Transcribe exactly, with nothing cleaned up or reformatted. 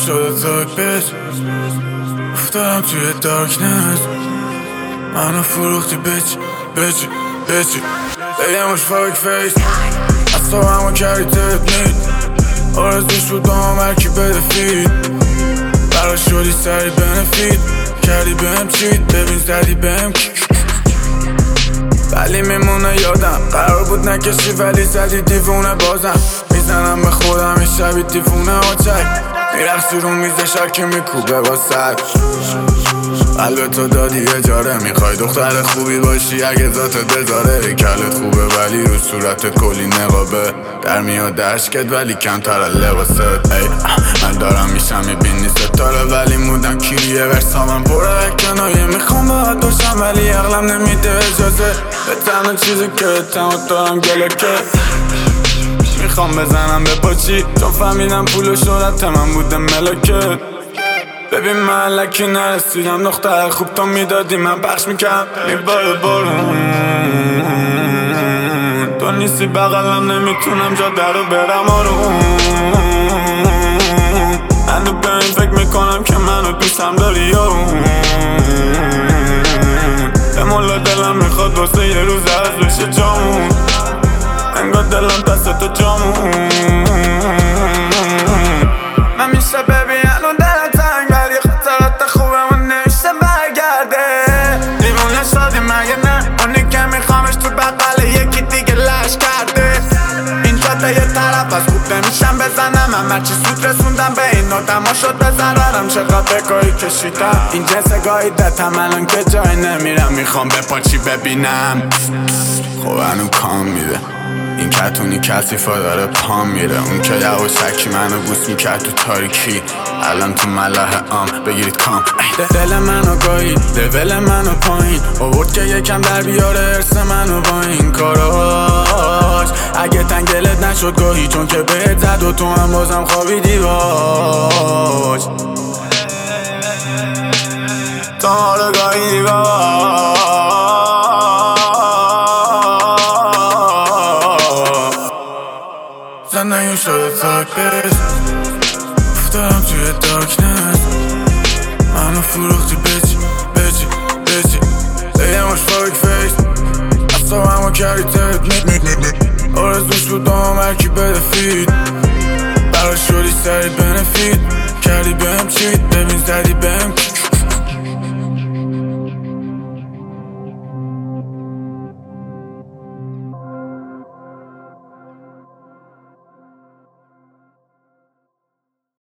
شده تاک بیچ افتادم توی دارکنس منو فروختی بیچ بیچ بیچ بگمش فاک فیس از تو همو کردی تپنید آرزوش بود دام هرکی بده فید برا شدی سری بنفید کردی بهم چید ببین زدی بهم ولی میمونه یادم قرار بود نکشی ولی زدی دیوونه بازم میزنم به خودم این شبی دیوونه آچک میرخصی رو میز شکی میکوبه با سر قلب تو دادی اجاره میخوای دختر خوبی باشی اگه ذاتت بذاره کلت خوبه ولی رو صورتت کلی نقابه در میاد عشقت ولی کمتر از لباست ای من دارم میشم میبینی ستاره ولی مودم کیریه ورسامم پره کنایه میخوام باید باشم ولی عقلم نمیده اجازه به تنها چیزی که تنها دارم گلکه میخوام بزنم به پاچی چون فهمیدم پول و شهرت من بوده ملکه ببین من لکی نرسیدم دختر خوب تو میدادی من پخش میکرم میباره بارون تو نیستی بغلم نمیتونم جا درو برم آروم من به این فکر میکنم که منو دوستم داری یارون به مولا دلم میخواد واسه یه روز از بشه جامون انگار دلم دست تو جامون من میشه ببین الان دلم تنگ ولی خاطرات خوبمون نمیشه برگرده دیوونه شدی مگه نه اونی که میخوامش تو بقل یکی دیگه لش کرده این جاده یه طرف از خوب نمیشم بزنم من هرچی سود رسوندم به این نوتم ها شد بزنم چقدر بگاهی کشیدم این جنس گاهی دتم الان که جای نمیرم میخوام به پاچی ببینم خب هنو کام میده این کتونی کسیفا داره پام میره اون که یواشکی منو بوس میکرد تو تاریکی الان تو ملاح عام بگیرید کام دل منو گاهی لول منو پایین آورد که یکم در بیاره ارس منو با این کاراش اگه تنگلت نشد گاهی چون که بهت زد و تو هم بازم خوابیدی باش تو ما رو گاهی باش زندگیم شده تاک بیچ افتادم توی دارکنس منو فروختی بیچ بیچ بیچ بگمش فاک فیس از تو همو کردی تپنید آرزوش بود دام هرکی بده فید برا شدی سری بنفید کردی بهم چید ببین زدی بهم